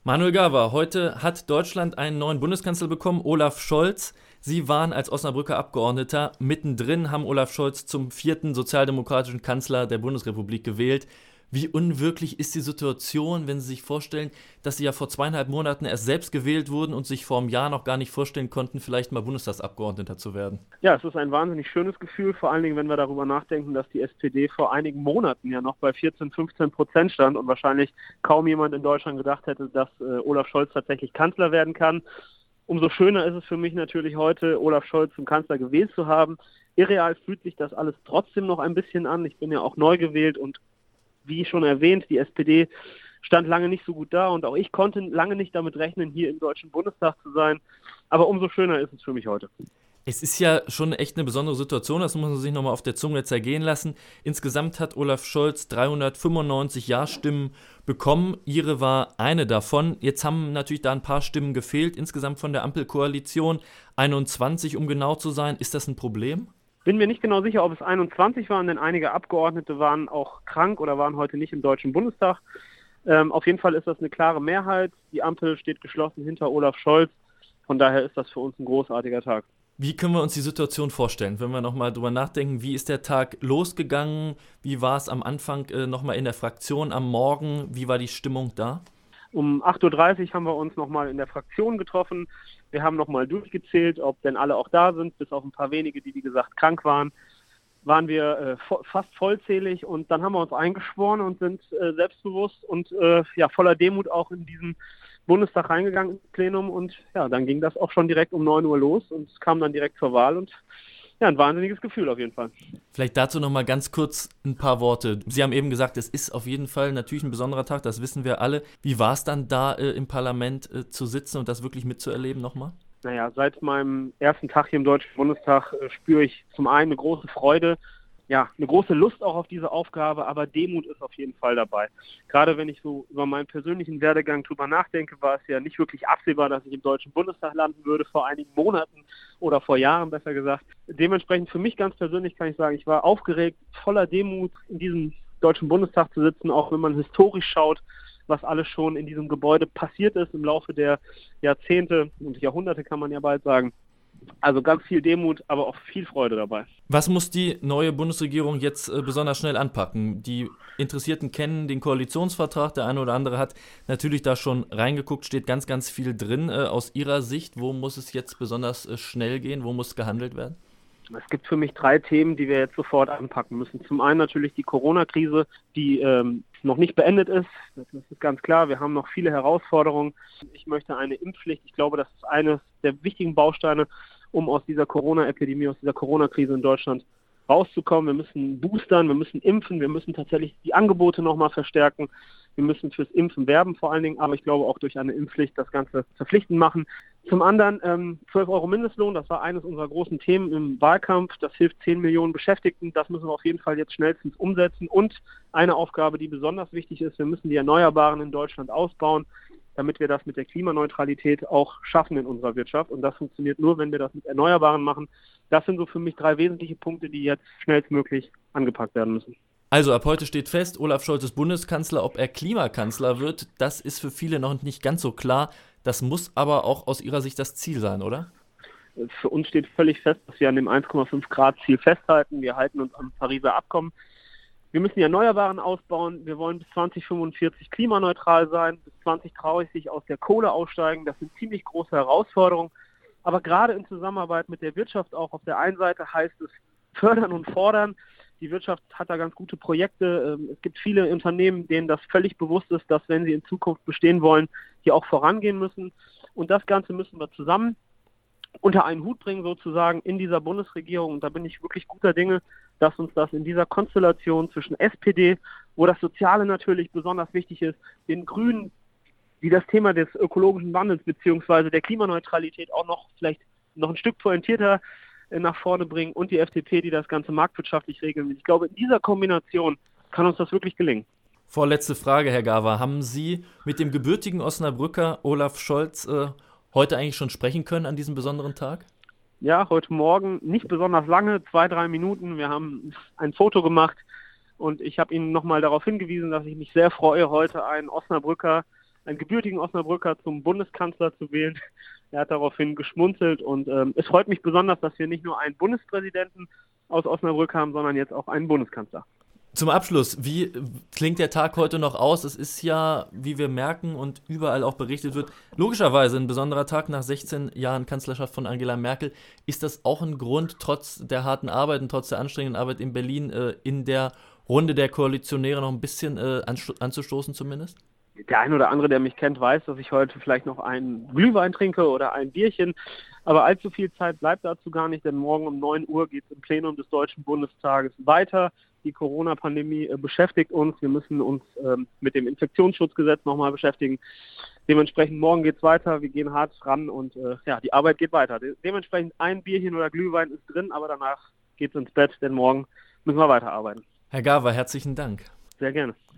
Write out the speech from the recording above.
Manuel Gaber, heute hat Deutschland einen neuen Bundeskanzler bekommen, Olaf Scholz. Sie waren als Osnabrücker Abgeordneter mittendrin, haben Olaf Scholz zum vierten sozialdemokratischen Kanzler der Bundesrepublik gewählt. Wie unwirklich ist die Situation, wenn Sie sich vorstellen, dass Sie ja vor 2,5 Monaten erst selbst gewählt wurden und sich vor einem Jahr noch gar nicht vorstellen konnten, vielleicht mal Bundestagsabgeordneter zu werden? Ja, es ist ein wahnsinnig schönes Gefühl, vor allen Dingen, wenn wir darüber nachdenken, dass die SPD vor einigen Monaten ja noch bei 14-15% stand und wahrscheinlich kaum jemand in Deutschland gedacht hätte, dass Olaf Scholz tatsächlich Kanzler werden kann. Umso schöner ist es für mich natürlich heute, Olaf Scholz zum Kanzler gewählt zu haben. Irreal fühlt sich das alles trotzdem noch ein bisschen an. Ich bin ja auch neu gewählt und wie schon erwähnt, die SPD stand lange nicht so gut da und auch ich konnte lange nicht damit rechnen, hier im Deutschen Bundestag zu sein. Aber umso schöner ist es für mich heute. Es ist ja schon echt eine besondere Situation, das muss man sich nochmal auf der Zunge zergehen lassen. Insgesamt hat Olaf Scholz 395 Ja-Stimmen bekommen. Ihre war eine davon. Jetzt haben natürlich da ein paar Stimmen gefehlt, insgesamt von der Ampelkoalition 21, um genau zu sein. Ist das ein Problem? Bin mir nicht genau sicher, ob es 21 waren, denn einige Abgeordnete waren auch krank oder waren heute nicht im Deutschen Bundestag. Auf jeden Fall ist das eine klare Mehrheit. Die Ampel steht geschlossen hinter Olaf Scholz. Von daher ist das für uns ein großartiger Tag. Wie können wir uns die Situation vorstellen, wenn wir nochmal drüber nachdenken, wie ist der Tag losgegangen, wie war es am Anfang nochmal in der Fraktion am Morgen, wie war die Stimmung da? Um 8:30 Uhr haben wir uns nochmal in der Fraktion getroffen. Wir haben nochmal durchgezählt, ob denn alle auch da sind, bis auf ein paar wenige, die wie gesagt krank waren. Waren wir fast vollzählig und dann haben wir uns eingeschworen und sind selbstbewusst und voller Demut auch in diesen Bundestag reingegangen ins Plenum und ja, dann ging das auch schon direkt um 9 Uhr los und es kam dann direkt zur Wahl und ja, ein wahnsinniges Gefühl auf jeden Fall. Vielleicht dazu nochmal ganz kurz ein paar Worte. Sie haben eben gesagt, es ist auf jeden Fall natürlich ein besonderer Tag, das wissen wir alle. Wie war es dann da im Parlament zu sitzen und das wirklich mitzuerleben nochmal? Naja, seit meinem ersten Tag hier im Deutschen Bundestag spüre ich zum einen eine große Freude, ja, eine große Lust auch auf diese Aufgabe, aber Demut ist auf jeden Fall dabei. Gerade wenn ich so über meinen persönlichen Werdegang drüber nachdenke, war es ja nicht wirklich absehbar, dass ich im Deutschen Bundestag landen würde, vor einigen Monaten oder vor Jahren besser gesagt. Dementsprechend für mich ganz persönlich kann ich sagen, ich war aufgeregt, voller Demut in diesem Deutschen Bundestag zu sitzen, auch wenn man historisch schaut, was alles schon in diesem Gebäude passiert ist im Laufe der Jahrzehnte und Jahrhunderte, kann man ja bald sagen. Also ganz viel Demut, aber auch viel Freude dabei. Was muss die neue Bundesregierung jetzt besonders schnell anpacken? Die Interessierten kennen den Koalitionsvertrag, der eine oder andere hat natürlich da schon reingeguckt, steht ganz, ganz viel drin. Aus Ihrer Sicht, wo muss es jetzt besonders schnell gehen, wo muss gehandelt werden? Es gibt für mich 3 Themen, die wir jetzt sofort anpacken müssen. Zum einen natürlich die Corona-Krise, die noch nicht beendet ist. Das ist ganz klar. Wir haben noch viele Herausforderungen. Ich möchte eine Impfpflicht. Ich glaube, das ist eines der wichtigen Bausteine, um aus dieser Corona-Epidemie, aus dieser Corona-Krise in Deutschland rauszukommen. Wir müssen boostern, wir müssen impfen, wir müssen tatsächlich die Angebote nochmal verstärken. Wir müssen fürs Impfen werben vor allen Dingen, aber ich glaube auch durch eine Impfpflicht das Ganze verpflichtend machen. Zum anderen 12 Euro Mindestlohn, das war eines unserer großen Themen im Wahlkampf. Das hilft 10 Millionen Beschäftigten. Das müssen wir auf jeden Fall jetzt schnellstens umsetzen. Und eine Aufgabe, die besonders wichtig ist, wir müssen die Erneuerbaren in Deutschland ausbauen, damit wir das mit der Klimaneutralität auch schaffen in unserer Wirtschaft. Und das funktioniert nur, wenn wir das mit Erneuerbaren machen. Das sind so für mich 3 wesentliche Punkte, die jetzt schnellstmöglich angepackt werden müssen. Also ab heute steht fest, Olaf Scholz ist Bundeskanzler. Ob er Klimakanzler wird, das ist für viele noch nicht ganz so klar. Das muss aber auch aus Ihrer Sicht das Ziel sein, oder? Für uns steht völlig fest, dass wir an dem 1,5 Grad Ziel festhalten. Wir halten uns am Pariser Abkommen. Wir müssen die Erneuerbaren ausbauen. Wir wollen bis 2045 klimaneutral sein, bis 2030 aus der Kohle aussteigen. Das sind ziemlich große Herausforderungen. Aber gerade in Zusammenarbeit mit der Wirtschaft auch auf der einen Seite heißt es fördern und fordern. Die Wirtschaft hat da ganz gute Projekte. Es gibt viele Unternehmen, denen das völlig bewusst ist, dass wenn sie in Zukunft bestehen wollen, die auch vorangehen müssen. Und das Ganze müssen wir zusammen unter einen Hut bringen sozusagen in dieser Bundesregierung. Und da bin ich wirklich guter Dinge, dass uns das in dieser Konstellation zwischen SPD, wo das Soziale natürlich besonders wichtig ist, den Grünen, die das Thema des ökologischen Wandels bzw. der Klimaneutralität auch noch vielleicht noch ein Stück pointierter nach vorne bringen und die FDP, die das Ganze marktwirtschaftlich regeln will. Ich glaube, in dieser Kombination kann uns das wirklich gelingen. Vorletzte Frage, Herr Gaber. Haben Sie mit dem gebürtigen Osnabrücker Olaf Scholz heute eigentlich schon sprechen können an diesem besonderen Tag? Ja, heute Morgen nicht besonders lange, 2-3 Minuten. Wir haben ein Foto gemacht und ich habe Ihnen nochmal darauf hingewiesen, dass ich mich sehr freue, heute einen Osnabrücker einen gebürtigen Osnabrücker zum Bundeskanzler zu wählen. Er hat daraufhin geschmunzelt und es freut mich besonders, dass wir nicht nur einen Bundespräsidenten aus Osnabrück haben, sondern jetzt auch einen Bundeskanzler. Zum Abschluss, wie klingt der Tag heute noch aus? Es ist ja, wie wir merken und überall auch berichtet wird, logischerweise ein besonderer Tag nach 16 Jahren Kanzlerschaft von Angela Merkel. Ist das auch ein Grund, trotz der harten Arbeit und trotz der anstrengenden Arbeit in Berlin, in der Runde der Koalitionäre noch ein bisschen anzustoßen zumindest? Der ein oder andere, der mich kennt, weiß, dass ich heute vielleicht noch einen Glühwein trinke oder ein Bierchen. Aber allzu viel Zeit bleibt dazu gar nicht, denn morgen um 9 Uhr geht es im Plenum des Deutschen Bundestages weiter. Die Corona-Pandemie beschäftigt uns. Wir müssen uns mit dem Infektionsschutzgesetz nochmal beschäftigen. Dementsprechend morgen geht es weiter. Wir gehen hart ran und die Arbeit geht weiter. Dementsprechend ein Bierchen oder Glühwein ist drin, aber danach geht es ins Bett, denn morgen müssen wir weiterarbeiten. Herr Gawer, herzlichen Dank. Sehr gerne.